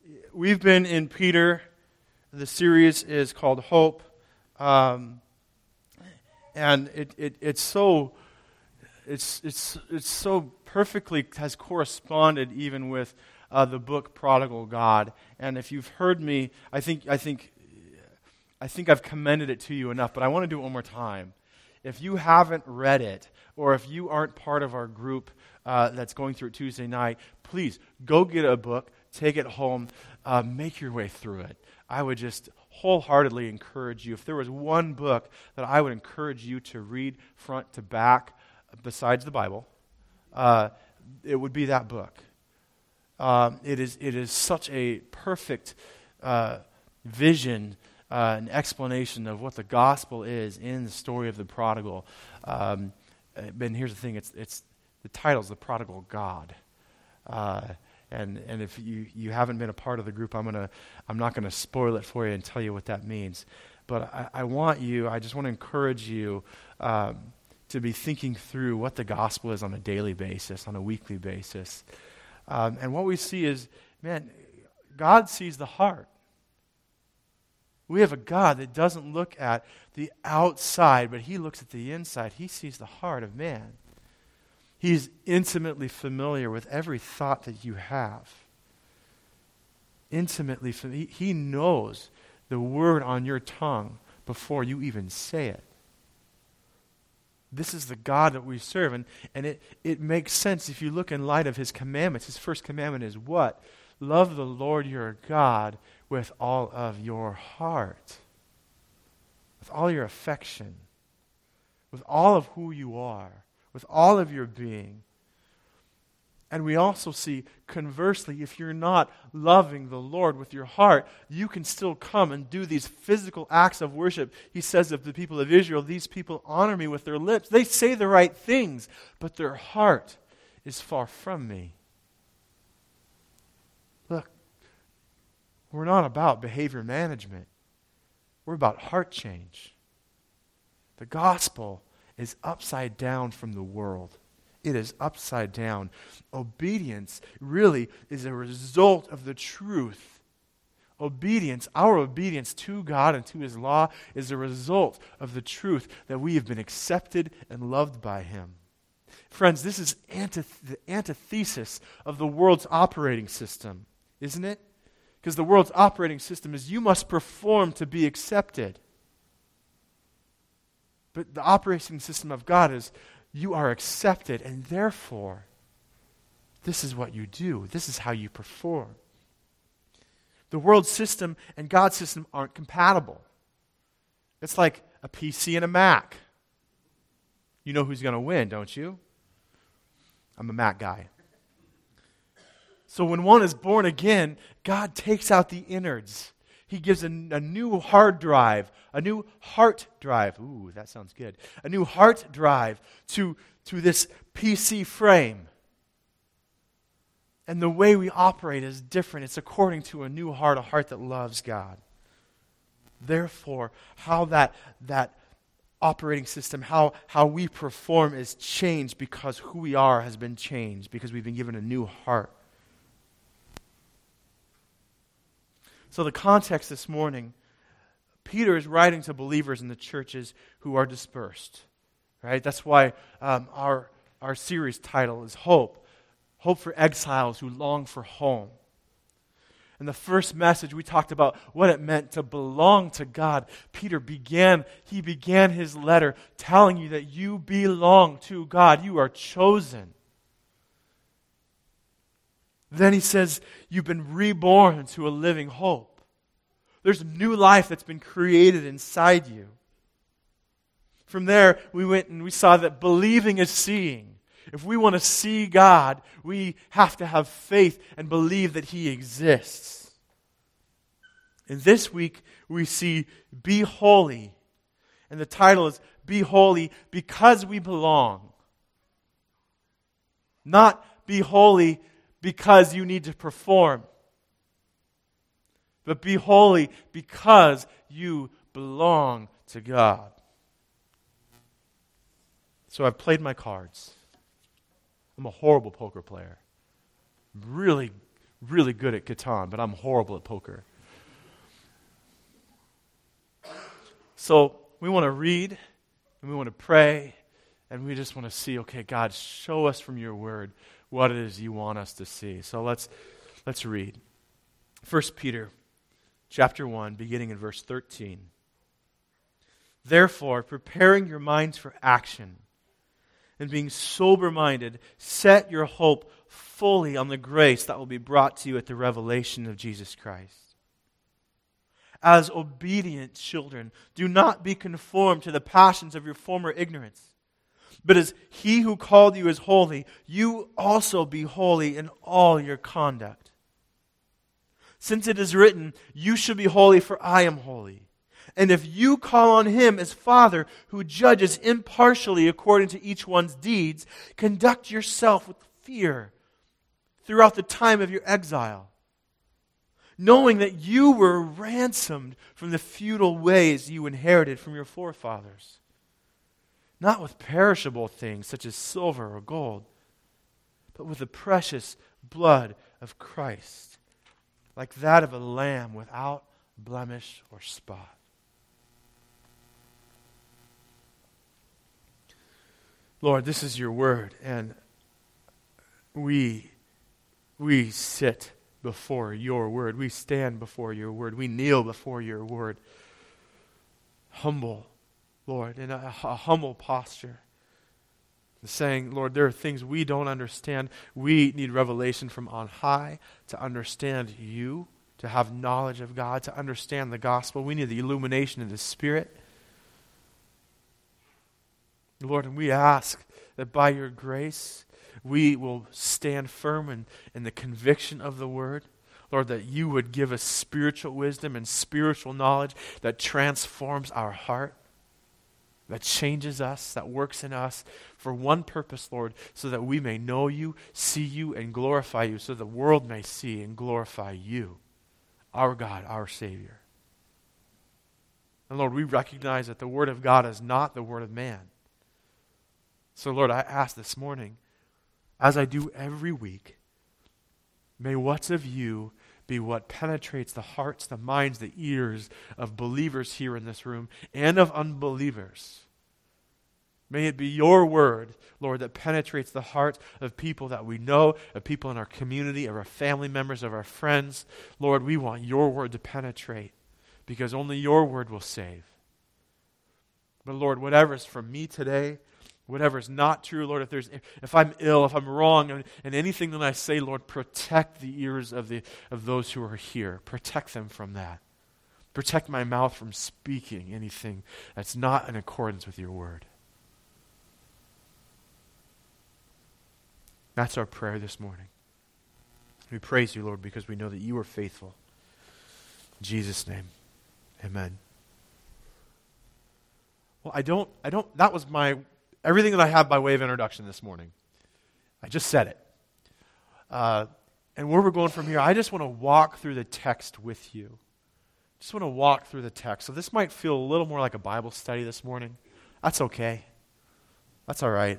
we've been in Peter. The series is called Hope. And it's so perfectly has corresponded even with the book Prodigal God. And if you've heard me, I think I've commended it to you enough, but I want to do it one more time. If you haven't read it, or if you aren't part of our group that's going through it Tuesday night, please go get a book, take it home, make your way through it. I would just wholeheartedly encourage you. If there was one book that I would encourage you to read front to back, besides the Bible, it would be that book. It is such a perfect vision, an explanation of what the gospel is in the story of the prodigal. And here's the thing: it's the title's The Prodigal God. And if you haven't been a part of the group, I'm not gonna spoil it for you and tell you what that means. But I just want to encourage you to be thinking through what the gospel is on a daily basis, on a weekly basis. And what we see is, man, God sees the heart. We have a God that doesn't look at the outside, but He looks at the inside. He sees the heart of man. He's intimately familiar with every thought that you have. Intimately familiar. He knows the word on your tongue before you even say it. This is the God that we serve. And it makes sense if you look in light of His commandments. His first commandment is what? Love the Lord your God with all of your heart, with all your affection, with all of who you are, with all of your being. And we also see, conversely, if you're not loving the Lord with your heart, you can still come and do these physical acts of worship. He says of the people of Israel, these people honor me with their lips. They say the right things, but their heart is far from me. Look, we're not about behavior management. We're about heart change. The gospel is upside down from the world. It is upside down. Obedience really is a result of the truth. Obedience, our obedience to God and to His law, is a result of the truth that we have been accepted and loved by Him. Friends, this is the antithesis of the world's operating system, isn't it? Because the world's operating system is you must perform to be accepted. But the operating system of God is you are accepted, and therefore, this is what you do. This is how you perform. The world system and God's system aren't compatible. It's like a PC and a Mac. You know who's going to win, don't you? I'm a Mac guy. So when one is born again, God takes out the innards. He gives a new hard drive, a new heart drive. Ooh, that sounds good. A new heart drive to this PC frame. And the way we operate is different. It's according to a new heart, a heart that loves God. Therefore, how that operating system, how we perform is changed because who we are has been changed, because we've been given a new heart. So the context this morning, Peter is writing to believers in the churches who are dispersed. Right? That's why our series title is Hope. Hope for exiles who long for home. In the first message, we talked about what it meant to belong to God. Peter began his letter telling you that you belong to God. You are chosen. Then he says, you've been reborn into a living hope. There's a new life that's been created inside you. From there, we went and we saw that believing is seeing. If we want to see God, we have to have faith and believe that He exists. And this week, we see Be Holy. And the title is Be Holy because we belong. Not Be Holy because you need to perform. But be holy because you belong to God. So I've played my cards. I'm a horrible poker player. Really, really good at Catan, but I'm horrible at poker. So we want to read, and we want to pray, and we just want to see, okay, God, show us from your word what it is you want us to see. So let's read. 1 Peter chapter 1, beginning in verse 13. Therefore, preparing your minds for action, and being sober-minded, set your hope fully on the grace that will be brought to you at the revelation of Jesus Christ. As obedient children, do not be conformed to the passions of your former ignorance, but as He who called you is holy, you also be holy in all your conduct. Since it is written, you should be holy, for I am holy. And if you call on Him as Father, who judges impartially according to each one's deeds, conduct yourself with fear throughout the time of your exile, knowing that you were ransomed from the futile ways you inherited from your forefathers, not with perishable things such as silver or gold, but with the precious blood of Christ, like that of a lamb without blemish or spot. Lord, this is your word, and we sit before your word. We stand before your word. We kneel before your word. Humble, Lord, in a humble posture. Saying, Lord, there are things we don't understand. We need revelation from on high to understand you, to have knowledge of God, to understand the gospel. We need the illumination of the Spirit. Lord, and we ask that by your grace, we will stand firm in the conviction of the word. Lord, that you would give us spiritual wisdom and spiritual knowledge that transforms our heart, that changes us, that works in us for one purpose, Lord, so that we may know you, see you, and glorify you, so the world may see and glorify you, our God, our Savior. And Lord, we recognize that the Word of God is not the Word of man. So Lord, I ask this morning, as I do every week, may what's of you be what penetrates the hearts, the minds, the ears of believers here in this room and of unbelievers. May it be your word, Lord, that penetrates the hearts of people that we know, of people in our community, of our family members, of our friends. Lord, we want your word to penetrate because only your word will save. But Lord, whatever is from me today, whatever is not true, Lord, if I'm ill, if I'm wrong, and anything that I say, Lord, protect the ears of those who are here. Protect them from that. Protect my mouth from speaking anything that's not in accordance with your word. That's our prayer this morning. We praise you, Lord, because we know that you are faithful. In Jesus' name, amen. Well, that was everything that I have by way of introduction this morning. I just said it. And where we're going from here, I just want to walk through the text with you. Just want to walk through the text. So this might feel a little more like a Bible study this morning. That's okay. That's all right.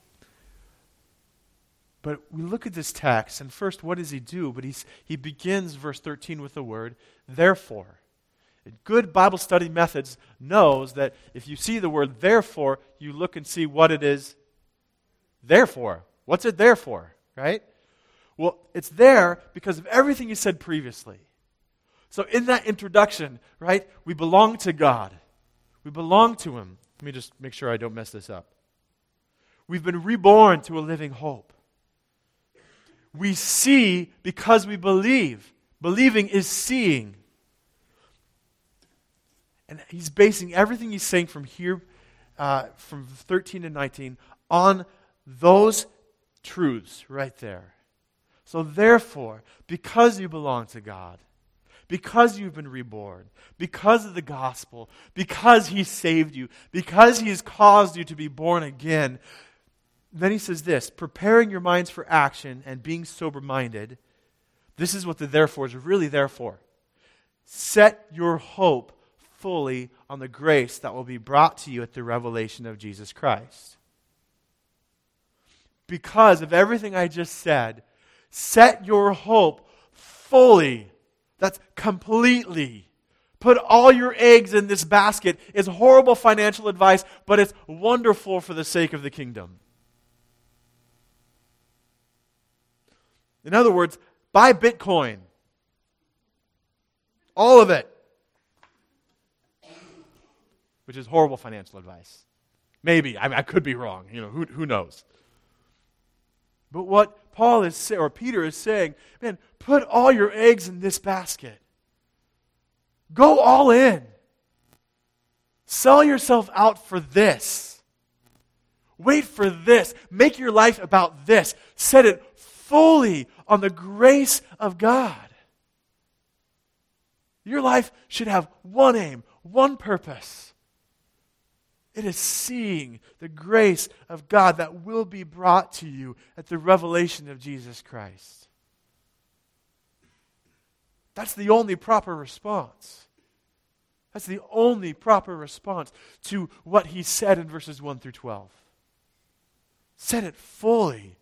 But we look at this text, and first, what does he do? But he begins verse 13 with the word, therefore. Good Bible study methods knows that if you see the word therefore, you look and see what it is there for. What's it there for, right? Well, it's there because of everything you said previously. So in that introduction, right, we belong to God. We belong to Him. Let me just make sure I don't mess this up. We've been reborn to a living hope. We see because we believe. Believing is seeing. And he's basing everything he's saying from here, from 13 to 19, on those truths right there. So therefore, because you belong to God, because you've been reborn, because of the gospel, because He saved you, because He has caused you to be born again, then he says this, preparing your minds for action and being sober-minded. This is what the therefore is really there for. Set your hope fully on the grace that will be brought to you at the revelation of Jesus Christ. Because of everything I just said, set your hope fully. That's completely. Put all your eggs in this basket is horrible financial advice, but it's wonderful for the sake of the kingdom. In other words, buy Bitcoin. All of it. Which is horrible financial advice. Maybe. I could be wrong. Who knows? But what Paul is saying, or Peter is saying, man, put all your eggs in this basket. Go all in. Sell yourself out for this. Wait for this. Make your life about this. Set it fully on the grace of God. Your life should have one aim, one purpose. It is seeing the grace of God that will be brought to you at the revelation of Jesus Christ. That's the only proper response. That's the only proper response to what he said in verses 1 through 12. Set it fully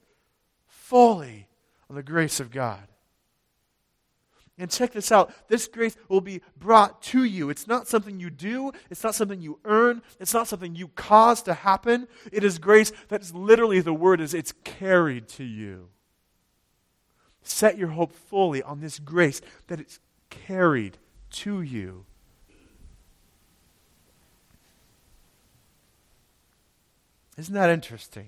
on the grace of God. And check this out. This grace will be brought to you. It's not something you do. It's not something you earn. It's not something you cause to happen. It is grace that is literally, the word is, it's carried to you. Set your hope fully on this grace that it's carried to you. Isn't that interesting?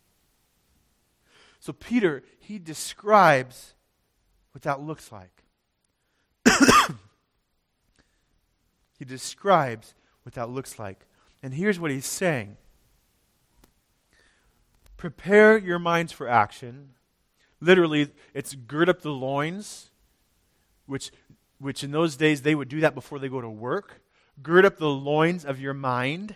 So Peter, he describes what that looks like. He describes what that looks like. And here's what he's saying. Prepare your minds for action. Literally, it's gird up the loins, which in those days they would do that before they go to work. Gird up the loins of your mind.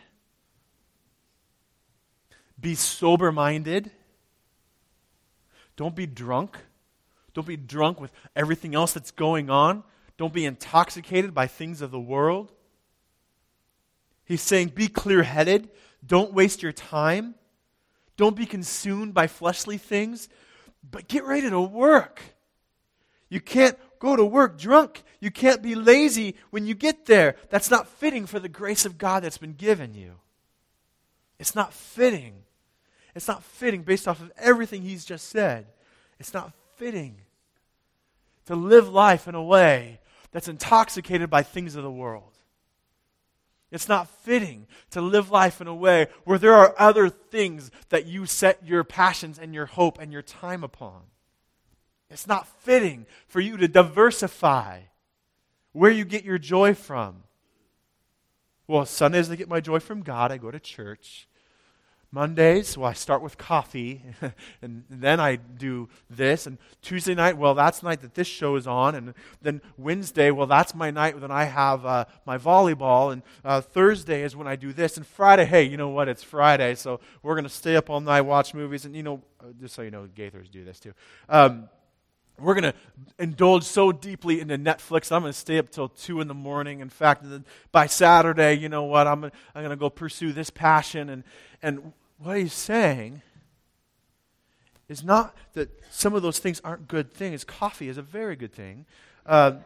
Be sober-minded. Don't be drunk. Don't be drunk with everything else that's going on. Don't be intoxicated by things of the world. He's saying, be clear-headed. Don't waste your time. Don't be consumed by fleshly things. But get ready to work. You can't go to work drunk. You can't be lazy when you get there. That's not fitting for the grace of God that's been given you. It's not fitting. It's not fitting based off of everything he's just said. It's not fitting to live life in a way that's intoxicated by things of the world. It's not fitting to live life in a way where there are other things that you set your passions and your hope and your time upon. It's not fitting for you to diversify where you get your joy from. Well, Sundays I get my joy from God. I go to church. Mondays, well, I start with coffee, and then I do this. And Tuesday night, well, that's the night that this show is on. And then Wednesday, well, that's my night when I have my volleyball. And Thursday is when I do this. And Friday, hey, you know what? It's Friday, so we're going to stay up all night, watch movies. And, just so you know, Gaithers do this too. We're going to indulge so deeply into Netflix. I'm going to stay up till 2 in the morning. In fact, by Saturday, you know what? I'm going to go pursue this passion. And what he's saying is not that some of those things aren't good things. Coffee is a very good thing. But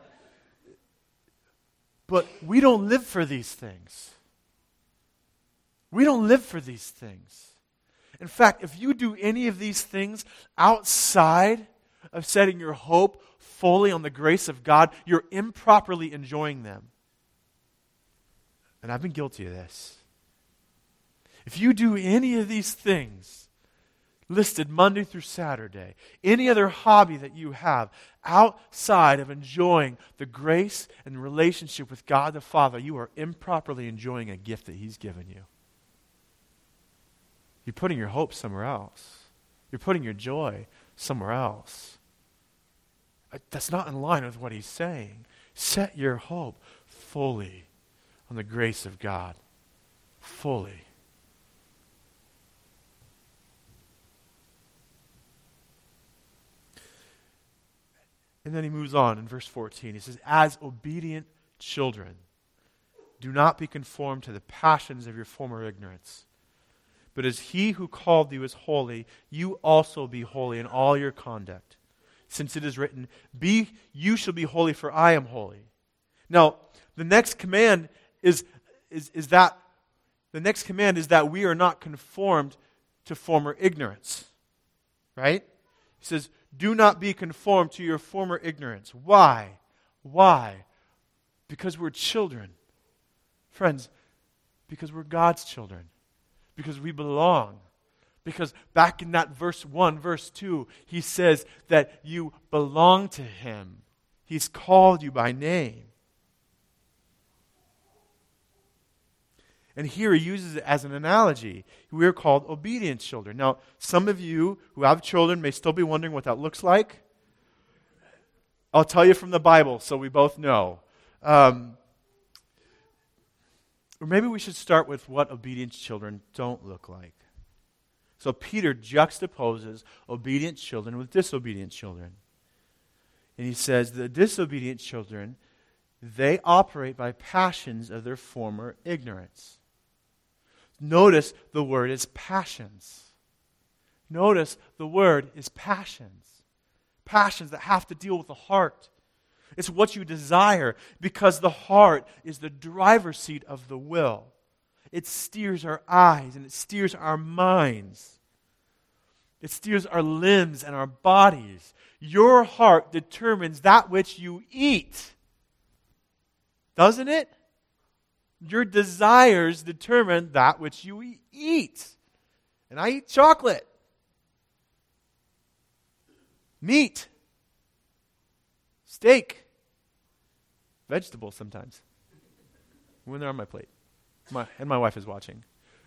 we don't live for these things. We don't live for these things. In fact, if you do any of these things outside of setting your hope fully on the grace of God, you're improperly enjoying them. And I've been guilty of this. If you do any of these things listed Monday through Saturday, any other hobby that you have outside of enjoying the grace and relationship with God the Father, you are improperly enjoying a gift that He's given you. You're putting your hope somewhere else. You're putting your joy somewhere else. That's not in line with what he's saying. Set your hope fully on the grace of God. Fully. And then he moves on in verse 14. He says, as obedient children, do not be conformed to the passions of your former ignorance. But as he who called you is holy, you also be holy in all your conduct. since it is written, you shall be holy, for I am holy. Now, the next command is that we are not conformed to former ignorance. Right? He says, do not be conformed to your former ignorance. Why? Why? Because we're children. Friends, because we're God's children. Because we belong. Because back in that verse 1, verse 2, he says that you belong to him. He's called you by name. And here he uses it as an analogy. We are called obedient children. Now, some of you who have children may still be wondering what that looks like. I'll tell you from the Bible so we both know. Or maybe we should start with what obedient children don't look like. So Peter juxtaposes obedient children with disobedient children. And he says the disobedient children, they operate by passions of their former ignorance. Notice the word is passions. Notice the word is passions. Passions that have to deal with the heart. It's what you desire, because the heart is the driver's seat of the will. It steers our eyes and it steers our minds. It steers our limbs and our bodies. Your heart determines that which you eat. Doesn't it? Your desires determine that which you eat. And I eat chocolate. Meat. Steak. Vegetables sometimes. When they're on my plate. And my wife is watching.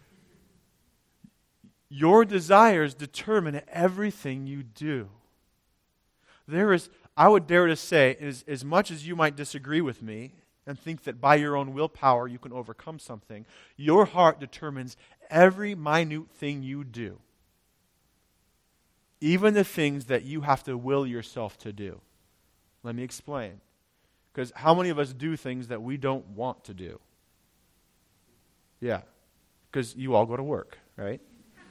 Your desires determine everything you do. I would dare to say, as much as you might disagree with me and think that by your own willpower you can overcome something, your heart determines every minute thing you do. Even the things that you have to will yourself to do. Let me explain. Because how many of us do things that we don't want to do? Yeah. Because you all go to work, right?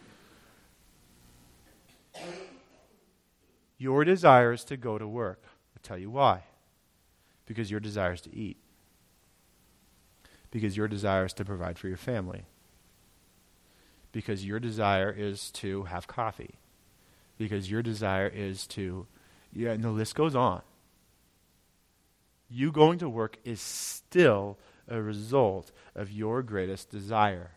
Your desire is to go to work. I'll tell you why. Because your desire is to eat. Because your desire is to provide for your family. Because your desire is to have coffee. Because your desire is to, and the list goes on. You going to work is still a result of your greatest desire.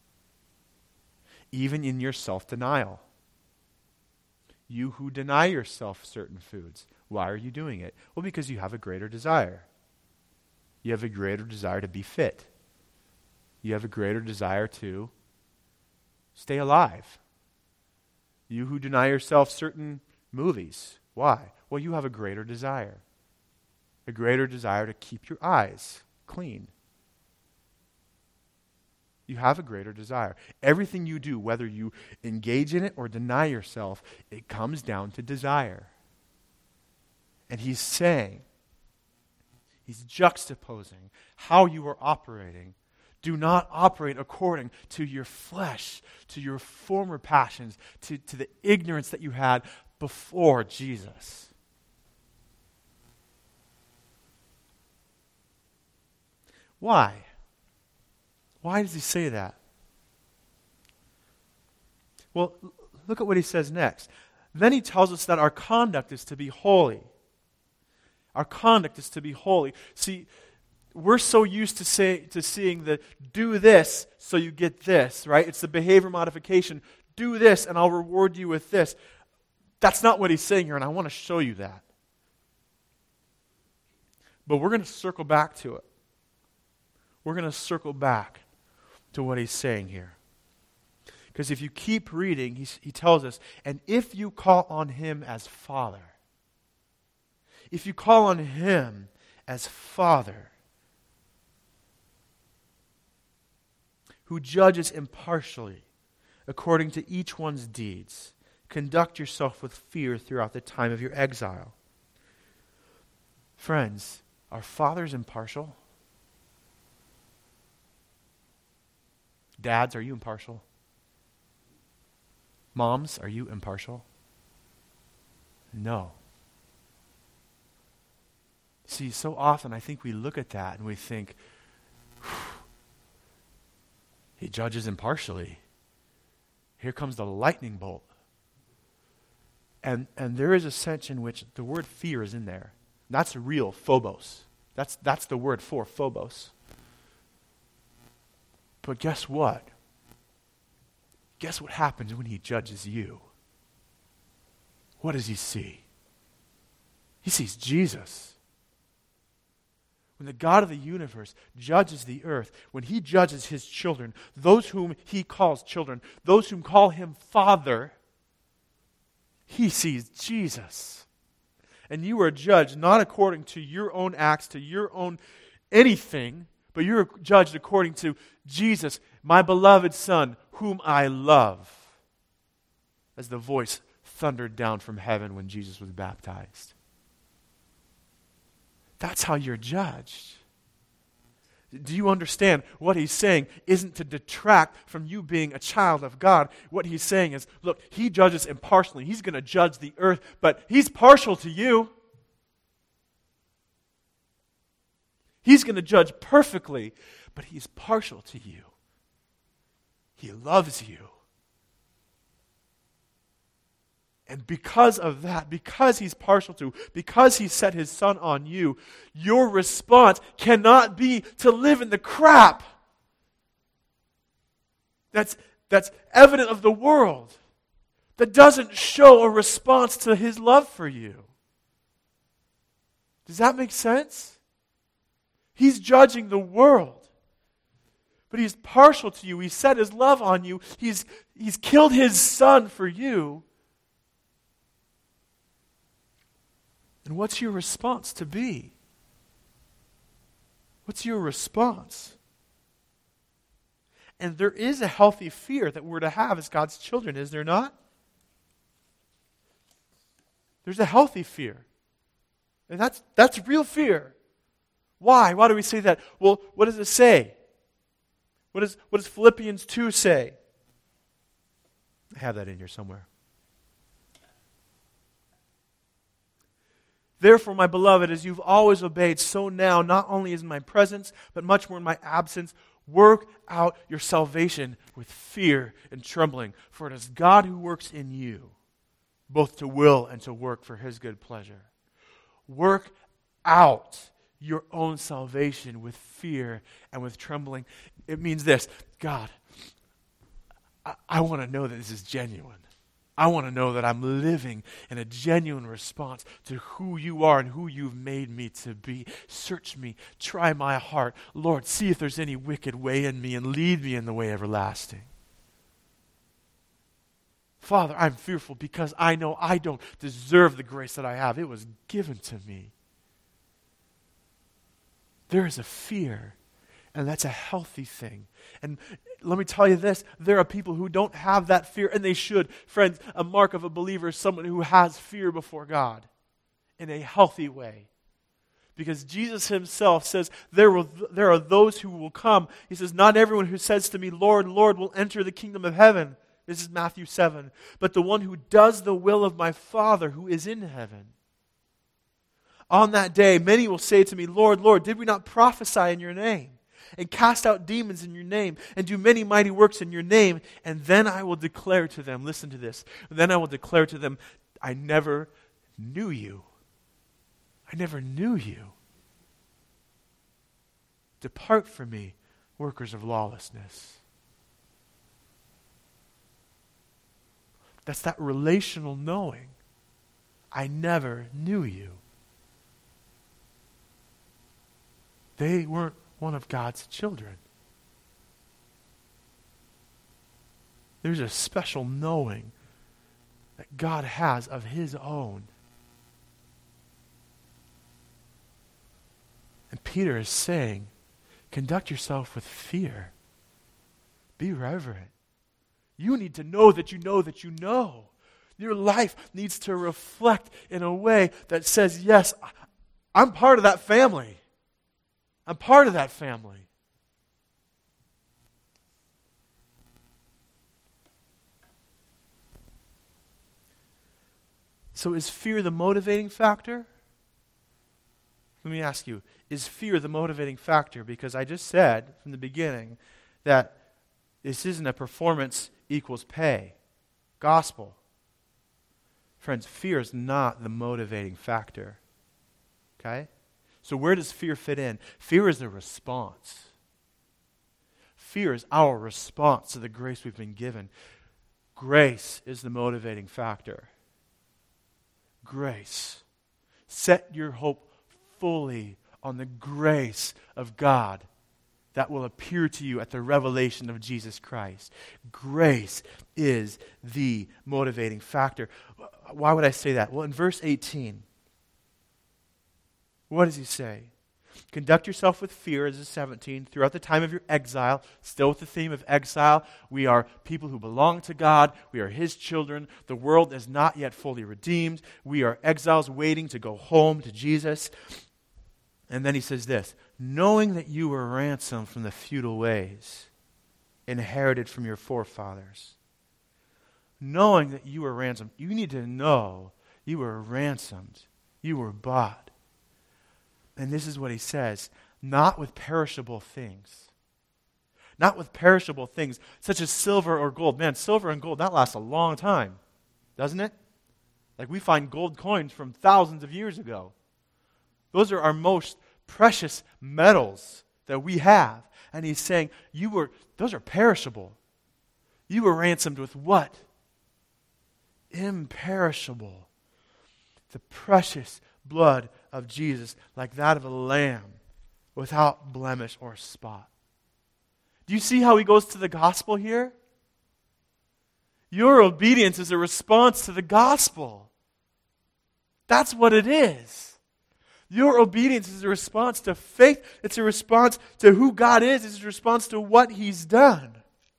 Even in your self-denial. You who deny yourself certain foods, why are you doing it? Well, because you have a greater desire. You have a greater desire to be fit. You have a greater desire to stay alive. You who deny yourself certain movies, why? Well, you have a greater desire. A greater desire to keep your eyes clean. You have a greater desire. Everything you do, whether you engage in it or deny yourself, it comes down to desire. And he's saying, he's juxtaposing how you are operating. Do not operate according to your flesh, to your former passions, to the ignorance that you had before Jesus. Why? Why does he say that? Well, look at what he says next. Then he tells us that our conduct is to be holy. Our conduct is to be holy. See, we're so used to seeing the do this so you get this, right? It's the behavior modification. Do this and I'll reward you with this. That's not what he's saying here, and I want to show you that. But we're going to circle back to it. We're going to circle back to what he's saying here. Because if you keep reading, he tells us, and if you call on him as Father, if you call on him as Father, who judges impartially according to each one's deeds, conduct yourself with fear throughout the time of your exile. Friends, are fathers impartial? Dads, are you impartial? Moms, are you impartial? No. See, so often I think we look at that and we think, he judges impartially. Here comes the lightning bolt. And there is a sense in which the word fear is in there. That's real, phobos. That's the word for phobos. But guess what? Guess what happens when he judges you? What does he see? He sees Jesus. When the God of the universe judges the earth, when he judges his children, those whom he calls children, those whom call him Father, he sees Jesus. And you are judged not according to your own acts, to your own anything, but you're judged according to Jesus, my beloved Son, whom I love. As the voice thundered down from heaven when Jesus was baptized. That's how you're judged. Do you understand? What he's saying isn't to detract from you being a child of God. What he's saying is, look, he judges impartially. He's going to judge the earth, but he's partial to you. He's going to judge perfectly, but he's partial to you. He loves you. And because of that, because he's partial to, because he set his Son on you, your response cannot be to live in the crap that's evident of the world, that doesn't show a response to his love for you. Does that make sense? He's judging the world, but he's partial to you. He set his love on you. He's killed his Son for you. And what's your response to be? What's your response? And there is a healthy fear that we're to have as God's children, is there not? There's a healthy fear. And that's real fear. Why? Why do we say that? Well, what does it say? What does Philippians 2 say? I have that in here somewhere. Therefore, my beloved, as you've always obeyed, so now, not only in my presence, but much more in my absence, work out your salvation with fear and trembling. For it is God who works in you, both to will and to work for his good pleasure. Work out your own salvation with fear and with trembling. It means this: God, I want to know that this is genuine. I want to know that I'm living in a genuine response to who you are and who you've made me to be. Search me, try my heart. Lord, see if there's any wicked way in me and lead me in the way everlasting. Father, I'm fearful because I know I don't deserve the grace that I have. It was given to me. There is a fear, and that's a healthy thing. And let me tell you this, there are people who don't have that fear, and they should. Friends, a mark of a believer is someone who has fear before God in a healthy way. Because Jesus himself says, there are those who will come. He says, not everyone who says to me, Lord, Lord, will enter the kingdom of heaven. This is Matthew 7. But the one who does the will of my Father who is in heaven. On that day, many will say to me, Lord, Lord, did we not prophesy in your name? And cast out demons in your name, and do many mighty works in your name, and then I will declare to them, listen to this, then I will declare to them, I never knew you. I never knew you. Depart from me, workers of lawlessness. That's that relational knowing. I never knew you. They weren't one of God's children. There's a special knowing that God has of his own. And Peter is saying, conduct yourself with fear. Be reverent. You need to know that you know that you know. Your life needs to reflect in a way that says, yes, I'm part of that family. I'm part of that family. So is fear the motivating factor? Let me ask you, is fear the motivating factor? Because I just said from the beginning that this isn't a performance equals pay gospel. Friends, fear is not the motivating factor. Okay? So where does fear fit in? Fear is a response. Fear is our response to the grace we've been given. Grace is the motivating factor. Grace. Set your hope fully on the grace of God that will appear to you at the revelation of Jesus Christ. Grace is the motivating factor. Why would I say that? Well, in verse 18, what does he say? Conduct yourself with fear, as is 17, throughout the time of your exile. Still with the theme of exile. We are people who belong to God. We are His children. The world is not yet fully redeemed. We are exiles waiting to go home to Jesus. And then he says this, knowing that you were ransomed from the futile ways inherited from your forefathers. Knowing that you were ransomed. You need to know you were ransomed. You were bought. And this is what he says, not with perishable things. Not with perishable things, such as silver or gold. Man, silver and gold, that lasts a long time, doesn't it? Like we find gold coins from thousands of years ago. Those are our most precious metals that we have. And he's saying, those are perishable. You were ransomed with what? Imperishable. The precious blood of Jesus, like that of a lamb, without blemish or spot. Do you see how he goes to the gospel here? Your obedience is a response to the gospel. That's what it is. Your obedience is a response to faith. It's a response to who God is. It's a response to what He's done.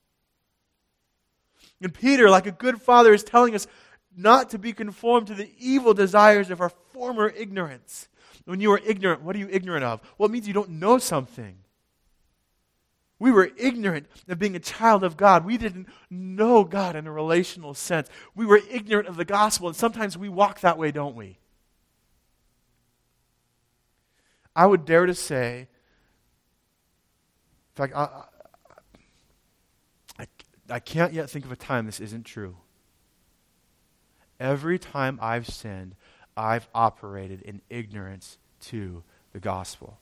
And Peter, like a good father, is telling us not to be conformed to the evil desires of our former ignorance. When you are ignorant, what are you ignorant of? Well, it means you don't know something. We were ignorant of being a child of God. We didn't know God in a relational sense. We were ignorant of the gospel, and sometimes we walk that way, don't we? I would dare to say, in fact, I can't yet think of a time this isn't true. Every time I've sinned, I've operated in ignorance to the gospel.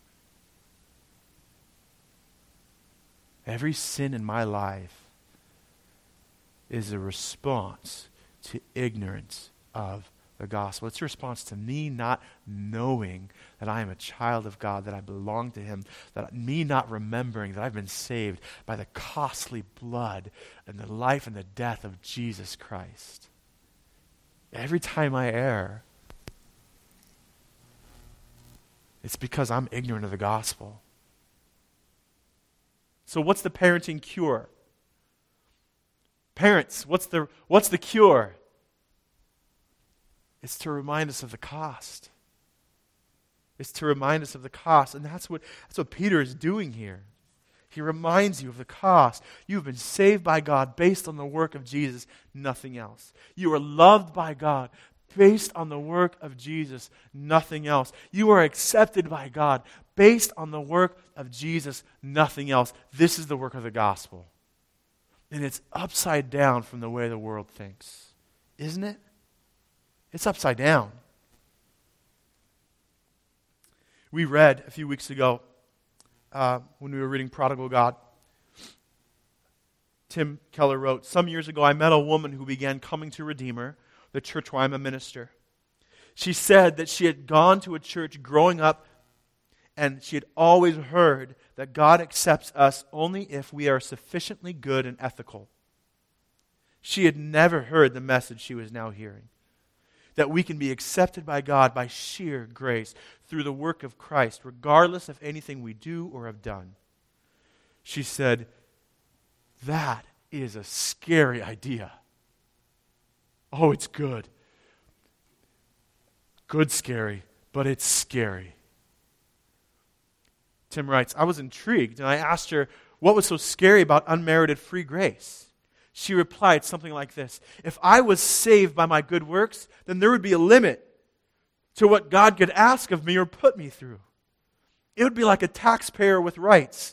Every sin in my life is a response to ignorance of the gospel. It's a response to me not knowing that I am a child of God, that I belong to Him, that me not remembering that I've been saved by the costly blood and the life and the death of Jesus Christ. Every time I err, it's because I'm ignorant of the gospel. So what's the parenting cure? Parents, what's the cure? It's to remind us of the cost. It's to remind us of the cost. And that's what Peter is doing here. He reminds you of the cost. You have been saved by God based on the work of Jesus, nothing else. You are loved by God based on the work of Jesus, nothing else. You are accepted by God based on the work of Jesus, nothing else. This is the work of the gospel. And it's upside down from the way the world thinks. Isn't it? It's upside down. We read a few weeks ago when we were reading Prodigal God. Tim Keller wrote, "Some years ago I met a woman who began coming to Redeemer, the church where I'm a minister. She said that she had gone to a church growing up and she had always heard that God accepts us only if we are sufficiently good and ethical. She had never heard the message she was now hearing, that we can be accepted by God by sheer grace through the work of Christ, regardless of anything we do or have done. She said, that is a scary idea. Oh, it's good. Good scary, but it's scary." Tim writes, "I was intrigued and I asked her what was so scary about unmerited free grace. She replied something like this: if I was saved by my good works, then there would be a limit to what God could ask of me or put me through. It would be like a taxpayer with rights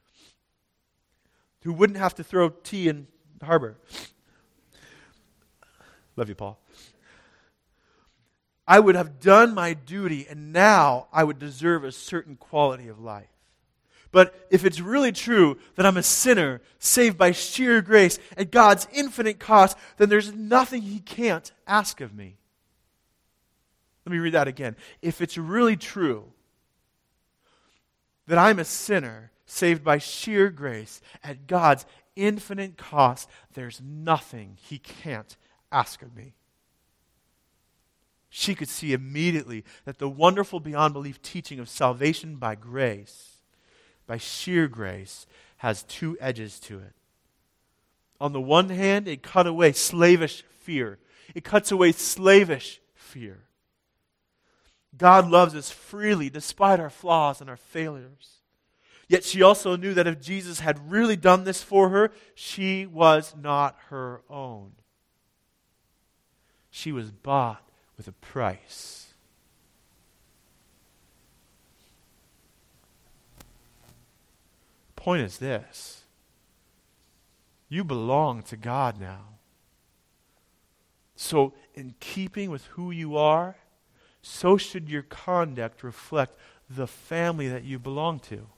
who wouldn't have to throw tea in the harbor. Love you, Paul. I would have done my duty, and now I would deserve a certain quality of life. But if it's really true that I'm a sinner, saved by sheer grace at God's infinite cost, then there's nothing He can't ask of me. Let me read that again. If it's really true that I'm a sinner, saved by sheer grace at God's infinite cost, there's nothing He can't ask of me. She could see immediately that the wonderful beyond belief teaching of salvation by grace, by sheer grace, has two edges to it. On the one hand, it cut away slavish fear. It cuts away slavish fear. God loves us freely despite our flaws and our failures. Yet she also knew that if Jesus had really done this for her, she was not her own. She was bought with a price. Point is this: you belong to God now. So, in keeping with who you are, so should your conduct reflect the family that you belong to.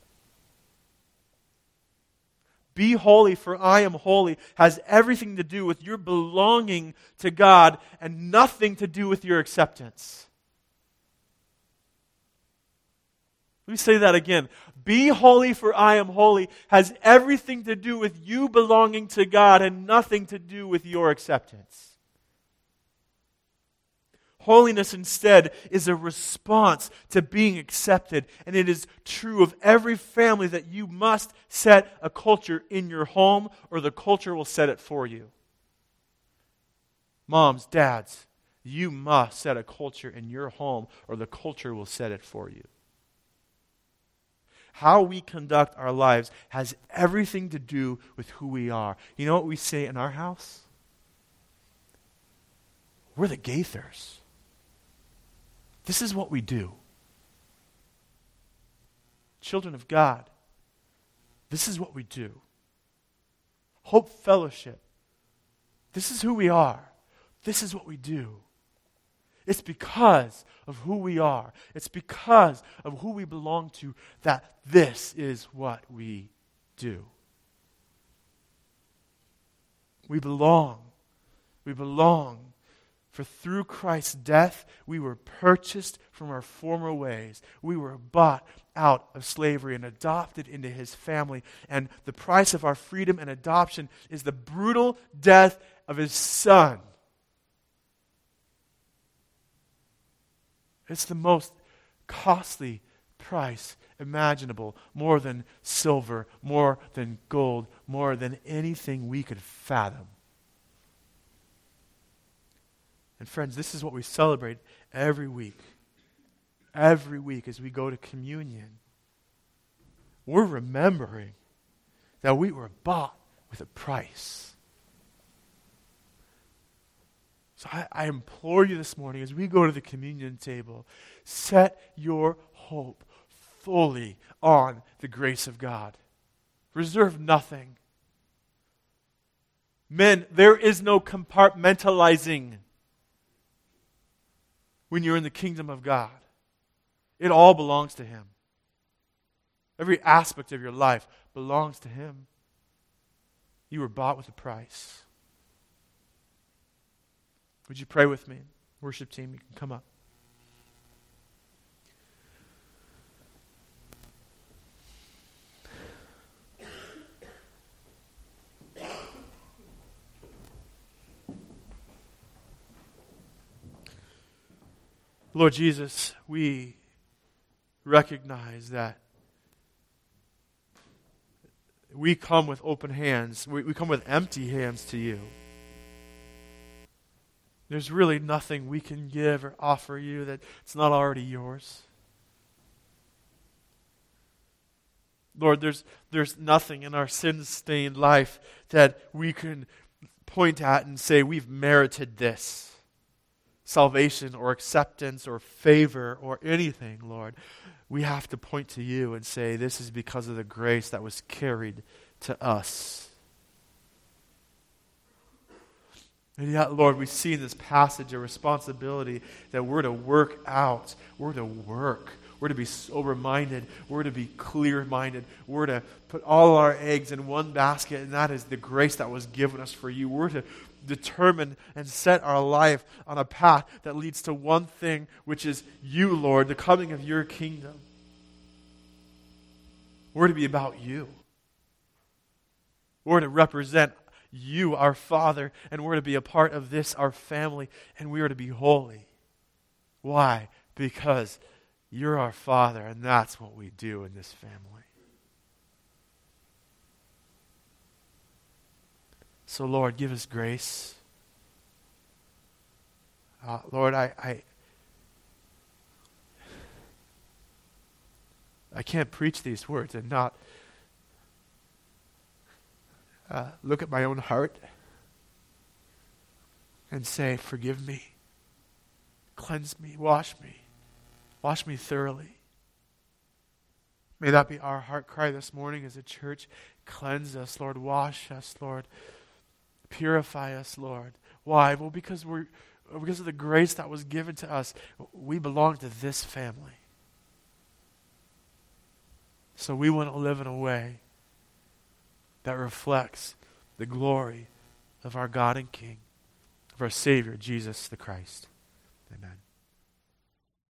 Be holy, for I am holy has everything to do with your belonging to God and nothing to do with your acceptance. Let me say that again. Be holy, for I am holy has everything to do with you belonging to God and nothing to do with your acceptance. Holiness instead is a response to being accepted, and it is true of every family that you must set a culture in your home or the culture will set it for you. Moms, dads, you must set a culture in your home or the culture will set it for you. How we conduct our lives has everything to do with who we are. You know what we say in our house? We're the Gaithers. This is what we do. Children of God, this is what we do. Hope Fellowship, this is who we are. This is what we do. It's because of who we are. It's because of who we belong to that this is what we do. We belong. We belong. For through Christ's death, we were purchased from our former ways. We were bought out of slavery and adopted into His family. And the price of our freedom and adoption is the brutal death of His Son. It's the most costly price imaginable, more than silver, more than gold, more than anything we could fathom. And friends, this is what we celebrate every week. Every week as we go to communion. We're remembering that we were bought with a price. So I implore you this morning as we go to the communion table, set your hope fully on the grace of God. Reserve nothing. Men, there is no compartmentalizing when you're in the kingdom of God. It all belongs to Him. Every aspect of your life belongs to Him. You were bought with a price. Would you pray with me? Worship team, you can come up. Lord Jesus, we recognize that we come with open hands. We come with empty hands to you. There's really nothing we can give or offer you that it's not already yours. Lord, there's nothing in our sin-stained life that we can point at and say we've merited this. Salvation or acceptance or favor or anything, Lord. we have to point to you and say, this is because of the grace that was carried to us. And yet, Lord, we see in this passage a responsibility that we're to work out. We're to work. We're to be sober-minded. We're to be clear-minded. We're to put all our eggs in one basket, and that is the grace that was given us for you. We're to determine and set our life on a path that leads to one thing, which is you, Lord, the coming of your kingdom. We're to be about you. We're to represent you, our Father, and we're to be a part of this, our family, and we are to be holy. Why? Because you're our Father, and that's what we do in this family. So, Lord, give us grace. Lord, I can't preach these words and not look at my own heart and say, forgive me, cleanse me, wash me thoroughly. May that be our heart cry this morning as a church. Cleanse us, Lord. Wash us, Lord. Purify us, Lord. Why? Well, because of the grace that was given to us, we belong to this family. So we want to live in a way that reflects the glory of our God and King, of our Savior, Jesus the Christ. Amen.